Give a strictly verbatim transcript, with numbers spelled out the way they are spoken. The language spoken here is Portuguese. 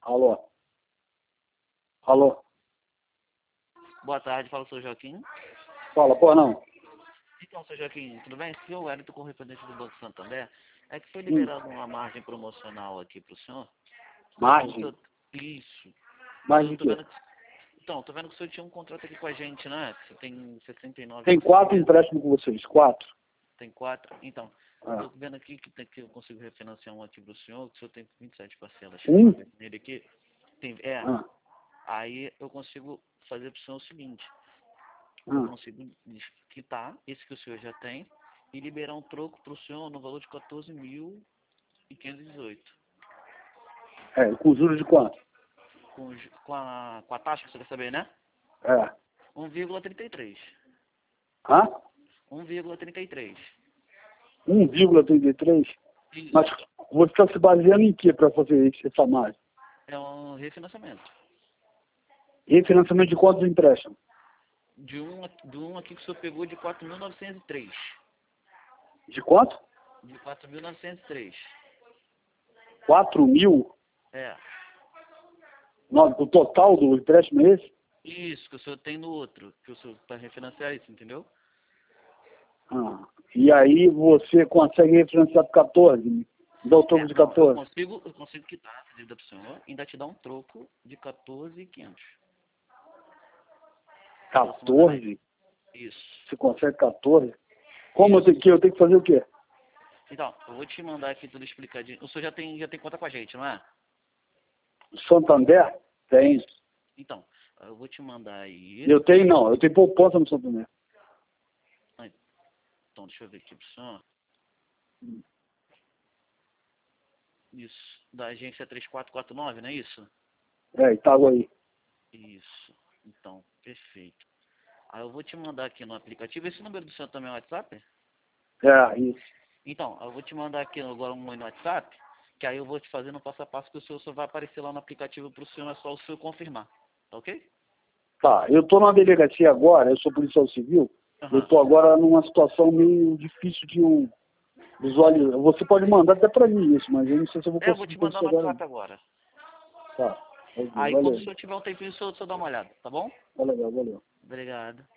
Alô? Alô? Boa tarde, fala o seu Joaquim. Fala, pô, não. Então, seu Joaquim, tudo bem? Se eu Wellington, correspondente do Banco Santander, é que foi Hum. liberada uma margem promocional aqui para o senhor. Margem? Eu- Isso. Margem Eu de tô quê? vendo que, então, tô vendo que o senhor tinha um contrato aqui com a gente, né? Que você tem sessenta e nove Tem quatro empréstimos com vocês, quatro. Tem quatro. Então, Ah. tô vendo aqui que, tem, que eu consigo refinanciar um aqui para o senhor, que o senhor tem vinte e sete parcelas. Um? Nele aqui. Tem, é. Ah. Aí eu consigo fazer para o senhor o seguinte. Ah. Eu consigo quitar esse que o senhor já tem e liberar um troco para o senhor no valor de quatorze mil quinhentos e dezoito. É, com juros de quanto? Com, ju- com, a, com a taxa que você quer saber, né? É. um vírgula trinta e três. Hã? um vírgula trinta e três. um vírgula trinta e três? Isso. Mas você está se baseando em quê para fazer isso, essa margem? É um refinanciamento. Refinanciamento de quantos empréstimos? De um, aqui- de um aqui que o senhor pegou de quatro mil novecentos e três. De quanto? De quatro mil novecentos e três. quatro mil? É. Não, o total do empréstimo é esse? Isso, que o senhor tem no outro. Que o senhor para refinanciar isso, entendeu? Ah. E aí você consegue refinanciar por quatorze? Dá o troco É, de não, eu quatorze? consigo, eu consigo quitar a dívida para o senhor e ainda te dar um troco de quatorze mil e quinhentos. quatorze? Isso. Você consegue quatorze? Como eu tenho que, eu tenho que fazer o quê? Então, eu vou te mandar aqui tudo explicadinho. O senhor já tem, já tem conta com a gente, não é? Santander? Tem. Então, eu vou te mandar aí. Eu tenho não, eu tenho poupança no Santander. Então, deixa eu ver aqui pro senhor. Isso. Da agência três quatro quatro nove, não é isso? É, Itaguaí. Isso. Então, perfeito. Aí eu vou te mandar aqui no aplicativo. Esse número do senhor também é o WhatsApp? É, isso. Então, eu vou te mandar aqui agora um no WhatsApp, que aí eu vou te fazer no passo a passo que o senhor só vai aparecer lá no aplicativo pro senhor, é só o senhor confirmar. Tá ok? Tá, eu tô na delegacia agora, eu sou policial civil, Aham. eu tô agora numa situação meio difícil de um visualizar. Você pode mandar até pra mim isso, mas eu não sei se eu vou É, eu vou conseguir te fazer mandar isso no agora. WhatsApp agora. Tá, ok, Aí quando o valeu. senhor tiver um tempinho, o senhor, o senhor dá uma olhada, tá bom? Valeu, valeu. Obrigado.